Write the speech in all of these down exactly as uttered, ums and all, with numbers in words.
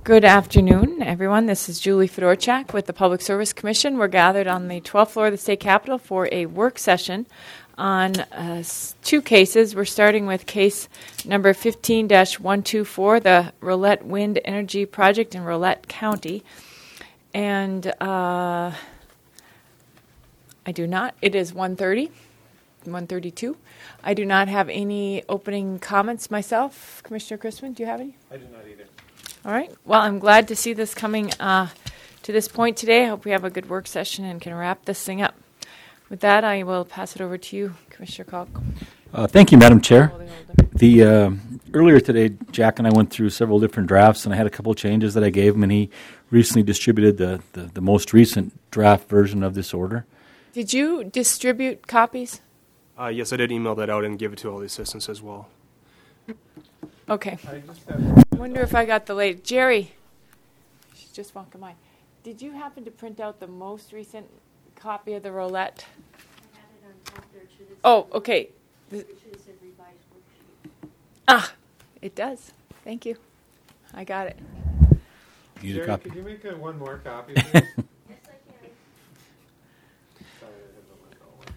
Good afternoon, everyone. This is Julie Fedorchak with the Public Service Commission. We're gathered on the twelfth floor of the State Capitol for a work session on uh, s- two cases. We're starting with case number fifteen dash one two four, the Rolette Wind Energy Project in Rolette County. And uh, I do not, it is one thirty, one thirty-two. I do not have any opening comments myself. Commissioner Christman, do you have any? I do not either. All right. Well, I'm glad to see this coming uh, to this point today. I hope we have a good work session and can wrap this thing up. With that, I will pass it over to you, Commissioner Kalk. Uh, thank you, Madam Chair. The uh, earlier today, Jack and I went through several different drafts, and I had a couple of changes that I gave him, and he recently distributed the, the, the most recent draft version of this order. Did you distribute copies? Uh, yes, I did email that out and give it to all the assistants as well. Okay. I just have I wonder if I got the late. Jerry, she's just walking by. Did you happen to print out the most recent copy of the Rolette? I had it on top there too. Oh, okay. The- It should have said revised worksheet. ah, it does. Thank you. I got it. You need a Jerry, copy? could you make a one more copy, please? Sorry, Yes, I can. I have the window.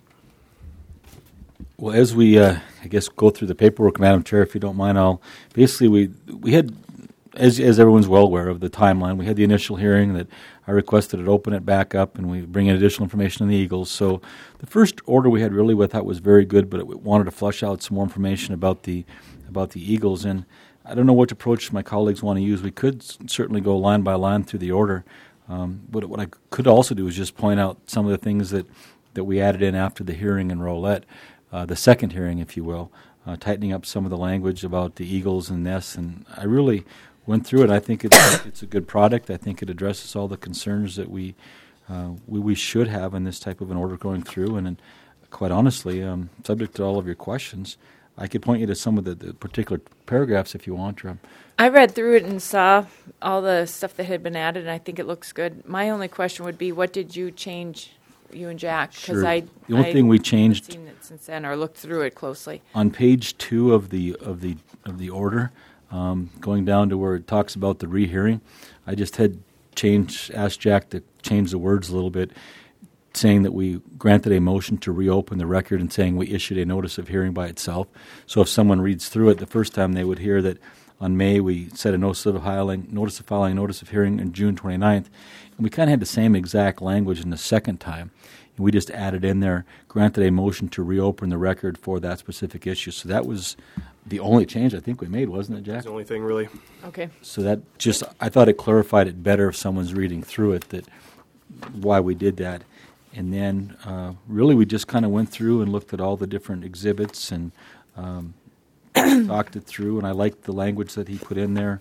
Well, as we, uh, I guess, go through the paperwork, Madam Chair, if you don't mind, I'll basically we we had, as as everyone's well aware of the timeline, we had the initial hearing that I requested it open it back up, and we bring in additional information on the Eagles. So the first order we had really we thought was very good, but it wanted to flush out some more information about the about the Eagles, and I don't know which approach my colleagues want to use. We could s- certainly go line by line through the order. Um, but what I could also do is just point out some of the things that, that we added in after the hearing in Rolette, uh, the second hearing, if you will, uh, tightening up some of the language about the Eagles and nests. And I really went through it. I think it's, it's a good product. I think it addresses all the concerns that we, uh, we we should have in this type of an order going through. And, and quite honestly, um, subject to all of your questions, I could point you to some of the, the particular paragraphs if you want. Or, I read through it and saw all the stuff that had been added, and I think it looks good. My only question would be, what did you change, you and Jack? Because Sure. I The only I thing we haven't changed- seen it since then or looked through it closely. on page two of the of the of the order, um, going down to where it talks about the rehearing, I just had changed asked Jack to change the words a little bit, saying that we granted a motion to reopen the record and saying we issued a notice of hearing by itself. So if someone reads through it the first time, they would hear that on May we said a notice of filing, notice of filing, notice of hearing on June twenty-ninth, and we kind of had the same exact language in the second time. And we just added in there, granted a motion to reopen the record for that specific issue. So that was the only change I think we made, wasn't it, Jack? That's the only thing, really. Okay. So that just, I thought it clarified it better if someone's reading through it, that why we did that. And then uh, really we just kind of went through and looked at all the different exhibits and um, talked it through. And I liked the language that he put in there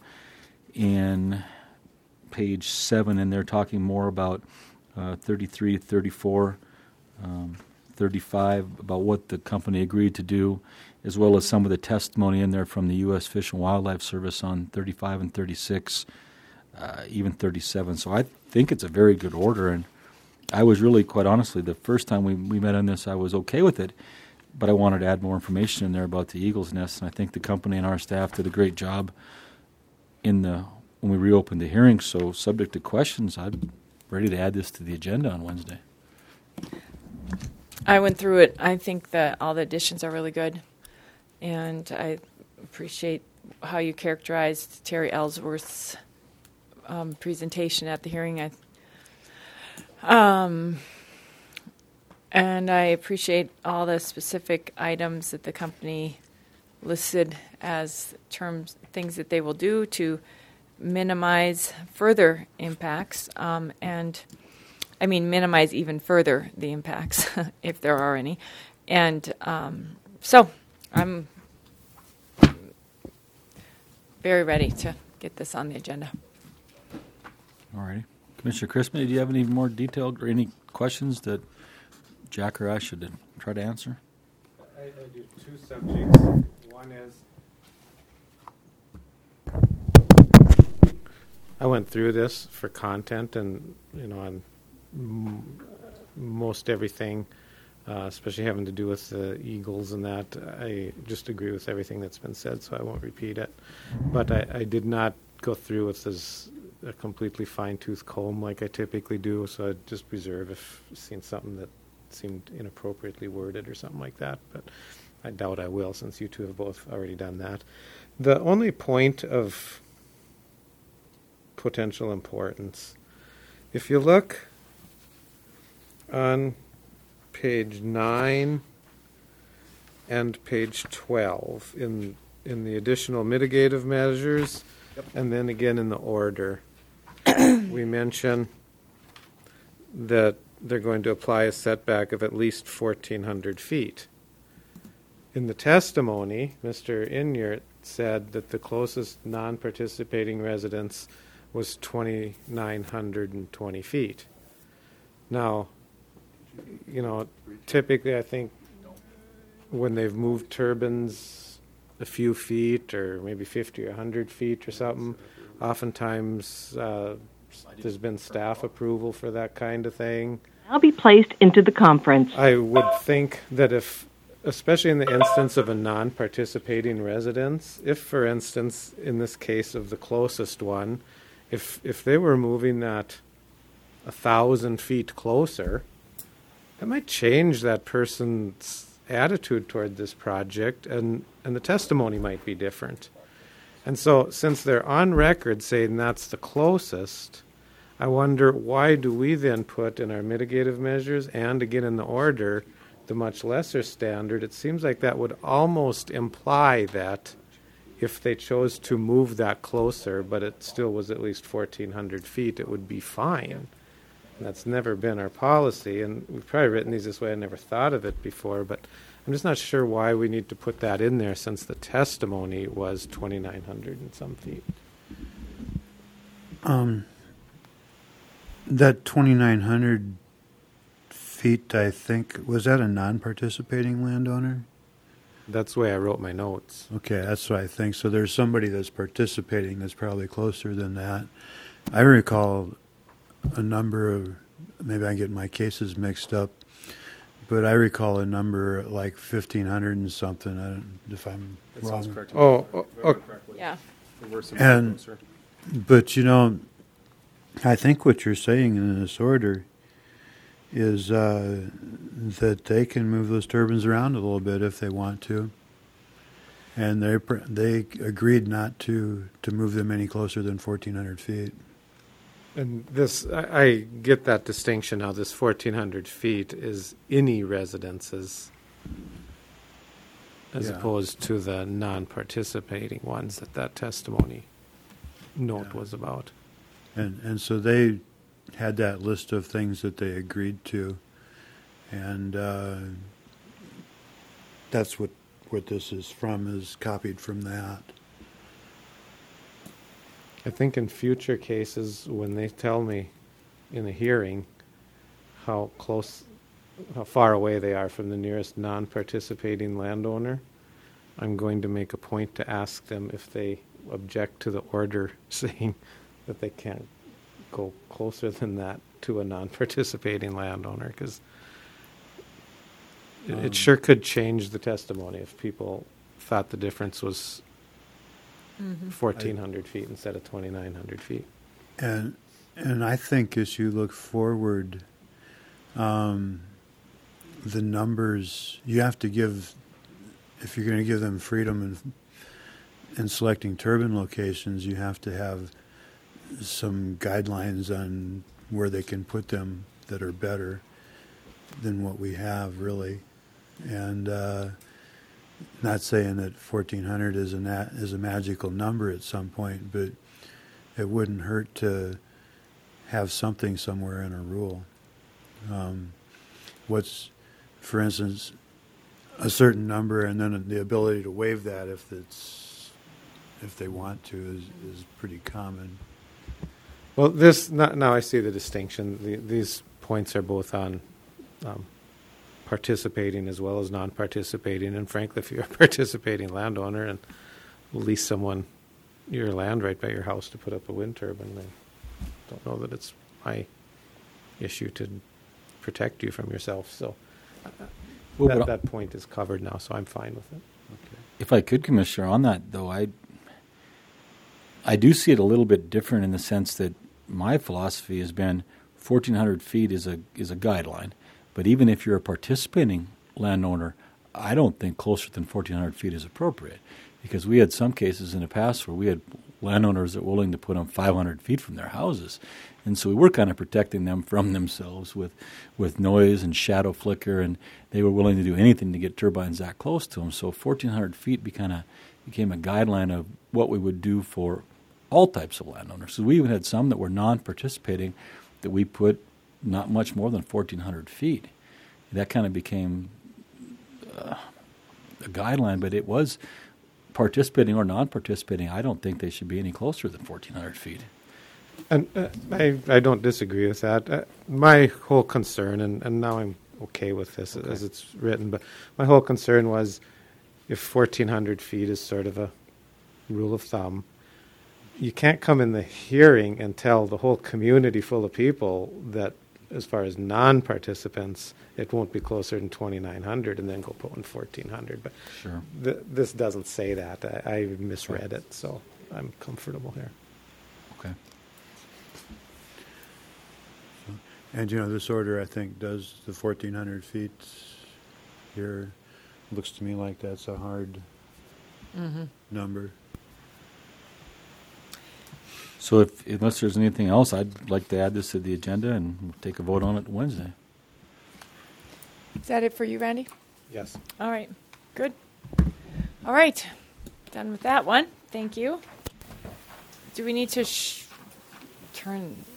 in page seven, and they're talking more about uh, thirty-three, thirty-four, um, thirty-five, about what the company agreed to do, as well as some of the testimony in there from the U S Fish and Wildlife Service on thirty-five and thirty-six, uh, even thirty-seven. So I think it's a very good order, and I was really, quite honestly, the first time we, we met on this, I was okay with it, but I wanted to add more information in there about the Eagle's Nest, and I think the company and our staff did a great job in the when we reopened the hearing. So subject to questions, I'm ready to add this to the agenda on Wednesday. I went through it. I think that all the additions are really good, and I appreciate how you characterized Terry Ellsworth's um, presentation at the hearing. I, um, and I appreciate all the specific items that the company listed as terms, things that they will do to minimize further impacts, um, and I mean minimize even further the impacts if there are any. And um, so I'm very ready to get this on the agenda. All righty. Commissioner Christman, do you have any more detailed or any questions that Jack or I should try to answer? I, I do two subjects. One is, I went through this for content and, you know, on m- most everything, uh, especially having to do with the Eagles and that. I just agree with everything that's been said, so I won't repeat it. But I, I did not go through with this a completely fine-tooth comb like I typically do, so I'd just reserve if I've seen something that seemed inappropriately worded or something like that, but I doubt I will, since you two have both already done that. The only point of potential importance, if you look on page nine and page twelve in in the additional mitigative measures, yep. And then again in the order, we mention that they're going to apply a setback of at least fourteen hundred feet. In the testimony, Mister Inyert said that the closest non-participating residence was twenty-nine hundred twenty feet. Now, you know, typically I think when they've moved turbines a few feet or maybe fifty or one hundred feet or something, oftentimes uh, there's been staff approval for that kind of thing. I'll be placed into the conference. I would think that if, especially in the instance of a non-participating residence, if, for instance, in this case of the closest one, if if they were moving that a thousand feet closer, that might change that person's attitude toward this project, and, and the testimony might be different. And so, since they're on record saying that's the closest, I wonder why do we then put in our mitigative measures and again in the order the much lesser standard? It seems like that would almost imply that if they chose to move that closer, but it still was at least fourteen hundred feet, it would be fine. And that's never been our policy, and we've probably written these this way. I never thought of it before, but I'm just not sure why we need to put that in there since the testimony was twenty-nine hundred and some feet. Um, that twenty-nine hundred feet, I think, was that a non-participating landowner? That's the way I wrote my notes. Okay, that's what I think. So there's somebody that's participating that's probably closer than that. I recall a number of, maybe I get my cases mixed up, but I recall a number like fifteen hundred and something, I don't, if I'm That wrong. sounds correct. Oh, oh, oh. Yeah. There were some And- closer. But, you know, I think what you're saying in this order is uh, that they can move those turbines around a little bit if they want to. And they they agreed not to, to move them any closer than fourteen hundred feet. And this, I, I get that distinction now. This fourteen hundred feet is any residences as Yeah. opposed to the non-participating ones that that testimony note Yeah. was about. And and so they had that list of things that they agreed to. And uh, that's what, what this is from, is copied from that. I think in future cases, when they tell me in a hearing how close, how far away they are from the nearest non-participating landowner, I'm going to make a point to ask them if they object to the order saying that they can't go closer than that to a non-participating landowner, because it, Um, it sure could change the testimony if people thought the difference was fourteen hundred feet instead of twenty-nine hundred feet. And and I think as you look forward, um, the numbers, you have to give, if you're going to give them freedom in, in selecting turbine locations, you have to have some guidelines on where they can put them that are better than what we have, really. And uh, not saying that fourteen hundred is a nat- is a magical number at some point, but it wouldn't hurt to have something somewhere in a rule. Um, what's, for instance, a certain number, and then the ability to waive that if it's if they want to is, is pretty common. Well, this not, now I see the distinction. The, these points are both on um, participating as well as non-participating. And frankly, if you're a participating landowner and lease someone your land right by your house to put up a wind turbine, I don't know that it's my issue to protect you from yourself. So uh, Well, that, but- that point is covered now, so I'm fine with it. If I could, Commissioner, on that though, I I do see it a little bit different in the sense that my philosophy has been fourteen hundred feet is a is a guideline, but even if you're a participating landowner, I don't think closer than fourteen hundred feet is appropriate, because we had some cases in the past where we had landowners that were willing to put them five hundred feet from their houses, and so we were kind of protecting them from themselves with with noise and shadow flicker, and they were willing to do anything to get turbines that close to them. So fourteen hundred feet be kind of became a guideline of what we would do for all types of landowners. So we even had some that were non-participating that we put not much more than fourteen hundred feet. That kind of became uh, a guideline, but it was participating or non-participating. I don't think they should be any closer than fourteen hundred feet. And uh, I, I don't disagree with that. Uh, my whole concern, and, and now I'm okay with this Okay. as it's written, but my whole concern was if fourteen hundred feet is sort of a rule of thumb, you can't come in the hearing and tell the whole community full of people that as far as non-participants, it won't be closer than twenty-nine hundred and then go put in fourteen hundred. But Sure. th- this doesn't say that. I, I misread it, so I'm comfortable here. Okay. And, you know, this order, I think, does the fourteen hundred feet here. Looks to me like that's a hard number. So if unless there's anything else, I'd like to add this to the agenda and we'll take a vote on it Wednesday. Is that it for you, Randy? Yes. All right, good. All right, done with that one. Thank you. Do we need to sh- turn